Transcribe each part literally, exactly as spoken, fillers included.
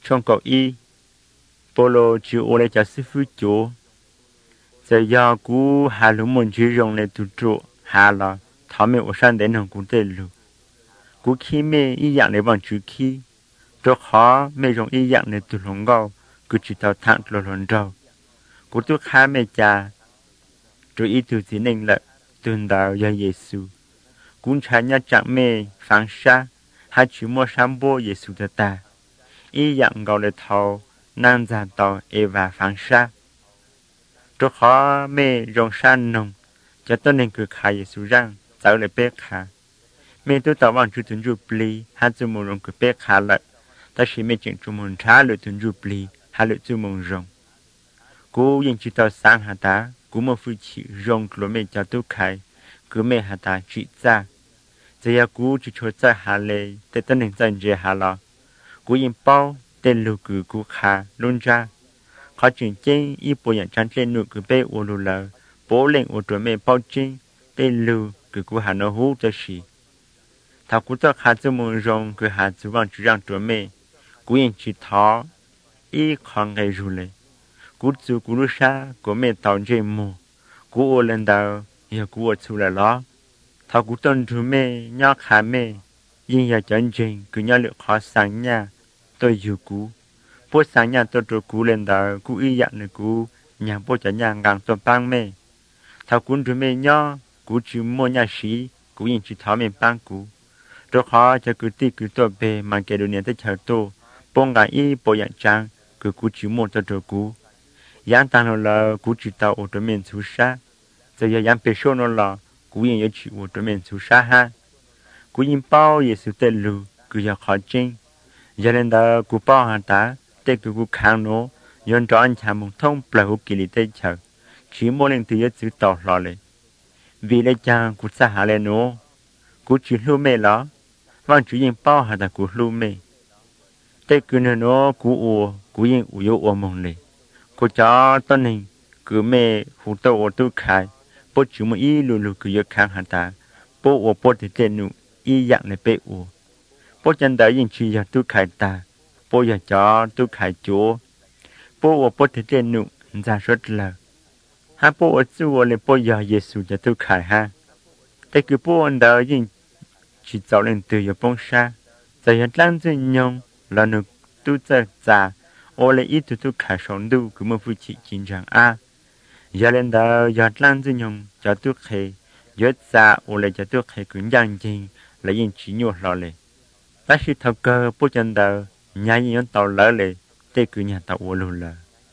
trong cậu y polo chịu ô lê cho sư phụ chúa giờ do cú hà lũ môn chữ rong lê tụ trụ hà là thảo mẹ ở sang đến hồng cũng tê lù cú khi mẹ y dạng lê bằng chữ khi cho khó mẹ rong y dạng lê tụ lồng gạo cứ chỉ tao thẳng lò lòn rau cú tu khá mẹ cha rồi y tu chỉ nên là tuần đạo do Giêsu cũng cha nhá chẳng mẹ phán xa hai chữ mua sắm bố Giêsu ta ta y dạng gạo lê thầu nan già tàu Eva phán xa cho khó mẹ rong san nồng cho tôi nên cứ khai Giêsu rằng cháu lại bé khá mẹ tôi tao bằng chú tuần chú bì hai chú mong rong cứ bé khá lại ta chỉ mẹ chuyện chú mong trả lời tuần chú bì hai lời chú mong rong cô yên chỉ tao sáng hà ta cô mà phụ chỉ rong của mẹ cho tôi khai cứ mẹ hà ta chỉ ra giờ cô chỉ cho ra hà lệ để tôi nên dành về hà lọ cô yên bao tên lưu cứ cô khá luôn ra khó chuyện chính y bộ nhận chán trên nụ cứ bé ô lù lờ bố lên ô tuổi mẹ bao chính tên lưu cứ cô hà nó hú cho xì thảo cô cho khá cho mong rong cứ hà chú bằng chú rằng tuổi mẹ cô yên chỉ thó y khoảng ngày rù lệ cô chú cô lúc xa cô mẹ tàu dây mù cô ô lên đầu giờ cô ô chú là lo thảo cô tôn chú mẹ nhó khá mẹ yên giờ chân trình cứ nhó lựa khó sáng nha tôi dù cú bố sáng nhà tôi trôi cú lên đó cú y dạng này cú nhà bố cho nhà ngang tôi băng mẹ thảo cú trôi mẹ nhó cú chỉ mua nhà sĩ cú yên chỉ tháo mẹ băng cú rồi khó cho cứ ti cứ tôi về mà kể đồ niệm tới chờ tôi bông gà y bộ dạng trang cứ cú chỉ mua tôi trôi cú dạng tăng là cú chỉ tàu ô tô miền xu xa giờ giờ dạng peso nó là cú yên giờ chỉ ô tô miền xu xa ha cú yên bao giờ sự tệ lù cứ giờ khó chinh giờ lên đó cú bao hàng tá tê cứ cú kháng nó yon cho anh chàng một thông bờ hút kỳ lý tê chờ chỉ mỗi lần từ giờ chữ tàu lò lệ vì lấy chàng cú xa hạ lên nó cú chỉ lưu mê đó vang chủ yên bao hàng tá cú lưu mê tê cứ nơi nó cú ua cú yên ua ua mong lệ cú cho tân hình cứ mê hút tàu ô tô khai bố chủ một ý lù lù cứ giờ kháng hàng tá bố ua bố thì tê nụ ý dạng này bê ua bố chân đỡ yên chỉ giờ tôi khai ta bố giờ cho tôi khai chúa bố ở bố thế trên nụ ra rất là ha bố ở chúa lên bố giờ Giêsu cho tôi khai ha tại cứ bố anh đỡ yên chỉ cháu lên từ giờ bông xa giờ hiện đang dưới nhông là nụ tôi giờ già ô lấy ít tôi tôi khai sống đủ cứ một phụ chỉ chính rằng a giờ lên đỡ giờ đang dưới nhông cho tôi khai giờ già ô lấy cho tôi khai cứ nhang gì là yên chỉ nhổ lò lệ bác sĩ thầu cơ bố chân đỡ nhà gì yon tàu lỡ lệ tê cứ nhà tàu ô lù lờ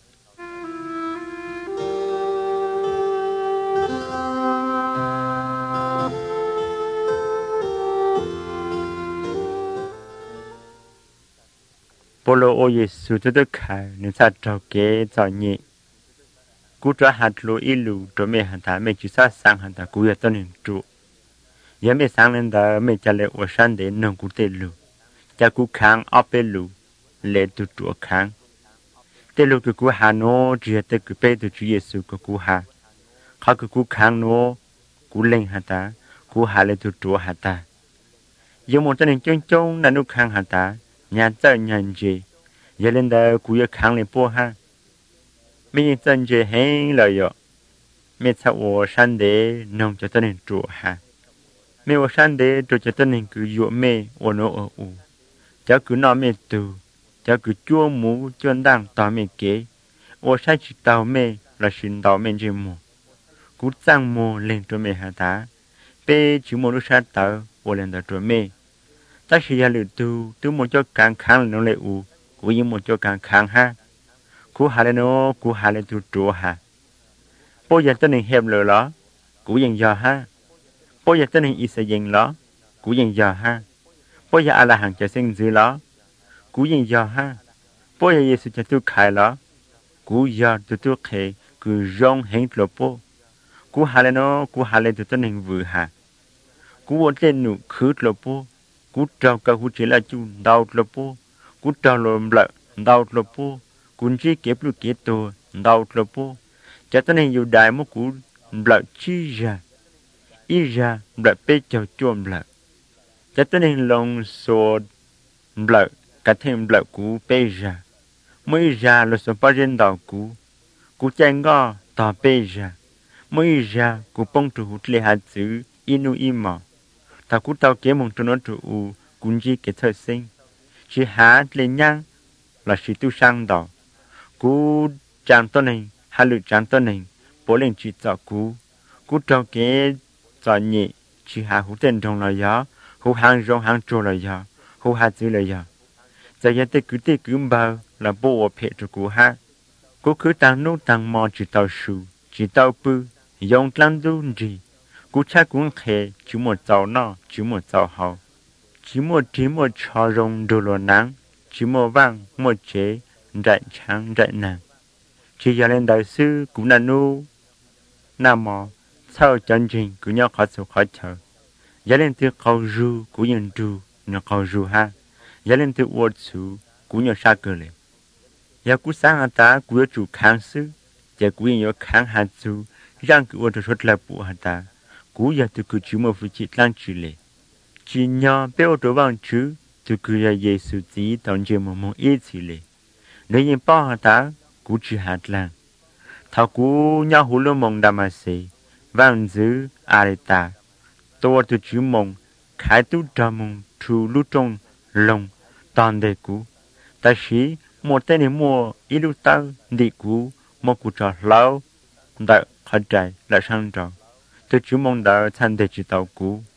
polo ô Giêsu tôi tôi khai nên sao trâu kế trò nhị cú trả hạt lúa ít lù rồi mẹ hạt thả mẹ chỉ sao sang hạt thả cú giờ tôi nên trụ giờ mẹ sang lên đó mẹ trả lệ ở sân để nông cú tê lù cha cú kháng áp bê lù lệ tụ trụ kháng tê lù cứ cú hà nó chỉ tê cứ bê tụ Chúa Giêsu của cú hà khó cứ cú kháng nó cú lên hà ta cú hà lệ tụ trụ hà ta giờ một tên chân chân là nó kháng hà ta nhà chơi nhận gì giờ lên đó cú giờ kháng lên po ha mình chân gì hết lời rồi mình sao ở sân để nông cho tên trụ ha mình ở sân để trụ cho tên cứ dụ mẹ ở nó ở u cháu cứ nói mẹ từ cháu cứ chua mũ chuyên đang tao mẹ kế ô sai chỉ tao mẹ là xin tao mẹ chỉ mù cú tăng mù lên cho mẹ hà tá bê chỉ mù lúc sát tao ô lên tao cho mẹ ta chỉ là lựa tu tu một cho càng kháng nó lại u cú yên một cho càng kháng ha cú hà lên nó cú hà lên tu trụ ha bố giờ tên này hẹp lừa đó cú yên giờ ha bố giờ tên này ít sẽ yên đó cú yên giờ ha bố giờ à là hàng chờ sinh dữ đó cú yên giờ ha bố giờ Giêsu cho tôi khai đó cú giờ tôi tôi khai cứ rong hết lỗ bố cú hà lên nó cú hà lên tôi tôi nên vừa hà cú ở trên nụ khứ lỗ bố cú trao cả cú chỉ là chú đau lỗ bố cú trao lỗ lợ đau lỗ bố cú chỉ kẹp lỗ kẹp tổ đau lỗ bố cho tôi nên yêu đại một cú lợ chi ra ít ra lợ bê cho chuông lợ cho tôi nên lòng sổ lợ cả thêm lợi cú bê ra mới ra là số bao nhiêu đầu cú cú chạy ngõ tỏ bê ra mới ra cú bông trụ hút lệ hạt chữ inu ima ta cú tao kế mong cho nó trụ cú chỉ cái thời sinh chỉ há lên nhang là sĩ tu sang đó cú trang tôn này hai lựa trang tôn này bố lên chỉ cho cú cú trao kế cho nhẹ chỉ há hút tên trong là gió hút hàng rong hàng trâu là gió hút hạt chữ là gió giờ giờ tê cứ tê cứ bao là bộ phê cho cú ha cú cứ tăng nô tăng mò chỉ tao su chỉ tao bự dùng tăng du gì cú cha cũng khề chỉ một cháu nọ chỉ một cháu hậu chỉ một chỉ một trò rong đồ lò nắng chỉ một vang một chế đại trắng đại nàng chỉ giờ lên đại sư cũng là nô nam mò sau chân trình cũng nhau khó số khó chờ giờ lên từ cầu ru cũng nhận ru nó cầu ru ha giờ lên từ uất su cũng nhau sa cơ lệ giờ cú sáng hạt ta cú ở chủ kháng sư giờ cú nhau kháng hạt su rằng cú ở rất là bù hạt ta cú giờ từ cú chỉ một phụ chỉ lang chỉ lệ chỉ nhau bé ở chỗ vàng chứ từ cú giờ Giêsu chỉ tận chế một món ít chỉ lệ nếu như bao hạt ta cú chỉ hạt lang thảo cú nhau hú lô mong đam mê vàng giữ areta tôi từ chữ mong khai tu trà mong trù lú trong lòng toàn đề cú ta sĩ một tên này mua ít lúc tao đi cú một cú trò lâu đợi khai trái là sang trò tôi chữ mong đợi thành đề chỉ tàu cú